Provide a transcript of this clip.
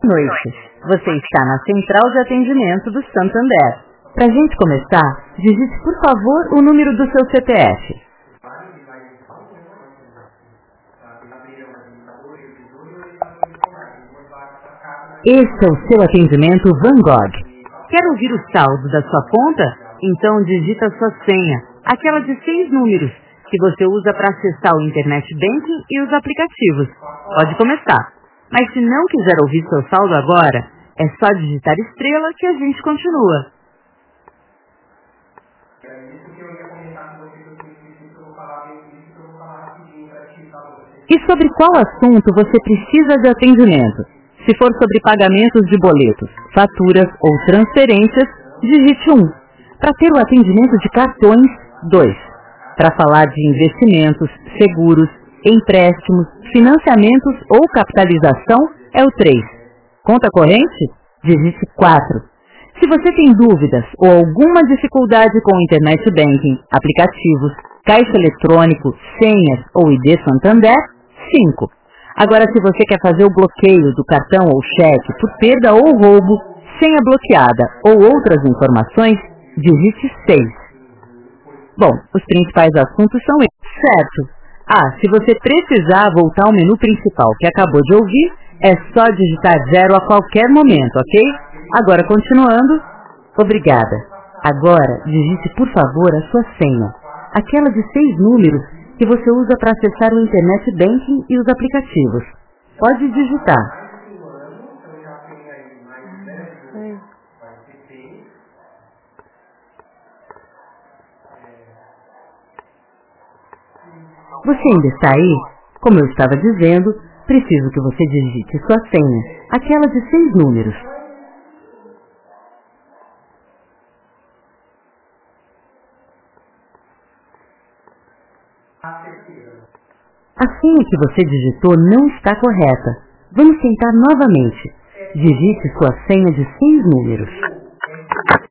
Noite. Você está na central de atendimento do Santander. Para a gente começar, digite por favor o número do seu CPF. Este é o seu atendimento Van Gogh. Quer ouvir o saldo da sua conta? Então digita a sua senha, aquela de 6 números, que você usa para acessar o Internet Banking e os aplicativos. Pode começar. Mas se não quiser ouvir seu saldo agora, é só digitar estrela que a gente continua. E sobre qual assunto você precisa de atendimento? Se for sobre pagamentos de boletos, faturas ou transferências, digite 1. Para ter o atendimento de cartões, 2. Para falar de investimentos, seguros, empréstimos, financiamentos ou capitalização, é o 3. Conta corrente? Digite 4. Se você tem dúvidas ou alguma dificuldade com Internet Banking, aplicativos, caixa eletrônico, senhas ou ID Santander, 5. Agora, se você quer fazer o bloqueio do cartão ou cheque por perda ou roubo, senha bloqueada ou outras informações, digite 6. Bom, os principais assuntos são esses, certo? Se você precisar voltar ao menu principal que acabou de ouvir, é só digitar 0 a qualquer momento, ok? Agora, continuando. Obrigada. Agora, digite, por favor, a sua senha. Aquela de 6 números que você usa para acessar o Internet Banking e os aplicativos. Pode digitar. Você ainda está aí? Como eu estava dizendo, preciso que você digite sua senha, aquela de 6 números. A senha que você digitou não está correta. Vamos tentar novamente. Digite sua senha de 6 números.